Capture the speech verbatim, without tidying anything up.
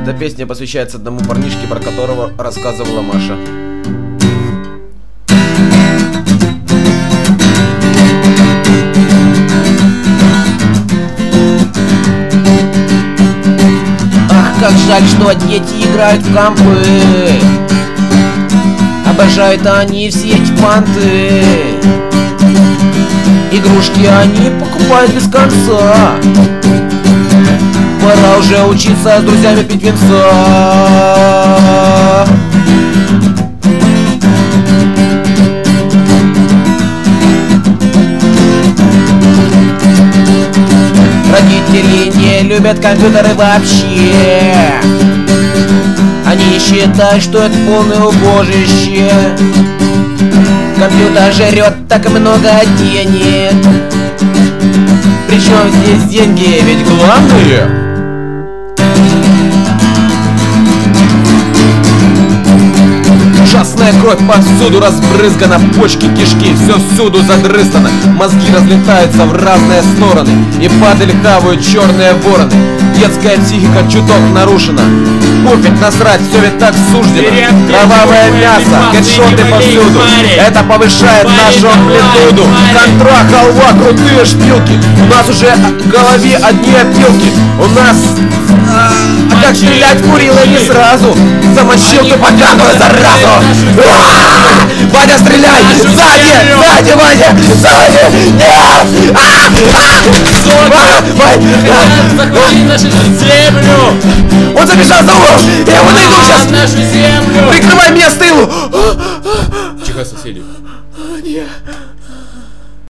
Эта песня посвящается одному парнишке, про которого рассказывала Маша. Ах, как жаль, что дети играют в компы. Обожают они все эти фанты. Игрушки они покупают без конца. Пора уже учиться с друзьями пить винца. Родители не любят компьютеры вообще. Они считают, что это полное убожище. Компьютер жрет так много денег. Причем здесь деньги, ведь главные. Ужасная кровь повсюду разбрызгана, почки, кишки, все всюду задрыстано. Мозги разлетаются в разные стороны, и падаль хавают черные вороны. Детская психика чуток нарушена. Пофиг, насрать, все ведь так суждено. Кровавое мясо, хедшоты повсюду. Это повышает нашу амплитуду. Контра, халва, крутые шпилки. У нас уже в голове одни опилки. У нас... А как стрелять курила не сразу. Замочил ты поганую заразу. Ваня, стреляй! Сзади! Сзади, Ваня! Сзади! Нет! Захвати нашу землю! Он забежал за угол! Я его найду сейчас! Нашу землю! Прикрывай меня с тылу! Тихо, соседи. Нет.